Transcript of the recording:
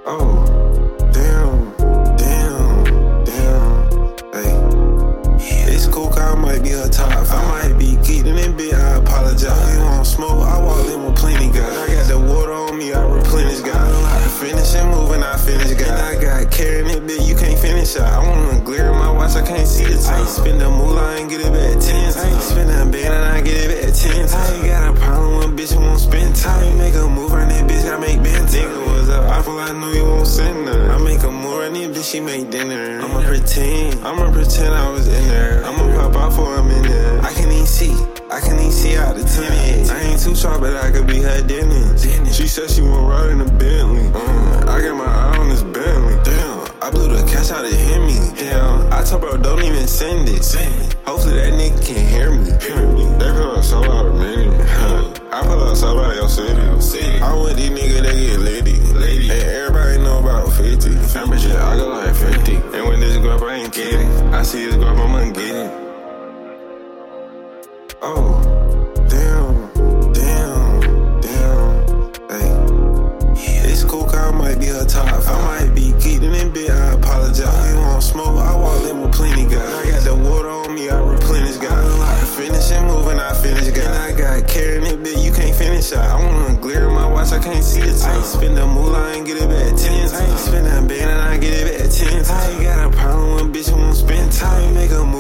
Oh, damn, hey. It's cool, 'cause I might be her top. I might be geeking in bit, I apologize. You want smoke, I walk in with plenty, guys. I got the water on me, I replenish, guys. I finish and move and I finish, guys. I got carrying it, bit, you can't finish, I wanna glare in my watch, I can't see the time. I ain't spend the moolah, I ain't get it back 10. I ain't spend a band and I get it back 10. I ain't got a problem with bitch who won't spend time. Make a move on that bitch, I make bands. Nigga was up, I know you won't send her. I make a move on that bitch, she make dinner. I'ma pretend I was in there. I'ma pop out for a minute. I can't even see out the tennis. I ain't too sharp, but I could be her dentist. She said she won't ride in a Bentley. I got my eye on this Bentley. Damn, I blew the cash out to hit me. Damn, I told bro, don't even send it. Hopefully that nigga can hear me. They put up so out of many. I put up so out your city. I want these niggas that get litty. And everybody know about 50. I go like 50. And when this go up, I ain't kidding. I see this go up, I'ma get it. Oh, damn, hey. It's cool, 'cause I might be her top. I might be geeking in bit, I apologize. You want smoke, I walk in with plenty, guys. I got the water on me, I replenish, guys. I finish and move and I finish, guys. I got carrying it, bit, you can't finish, I wanna glare in my watch, I can't see the time. I ain't spend the moolah, I ain't get it back 10. I ain't spend a band and I get it back 10. I ain't got a problem with bitch who won't spend time. Make a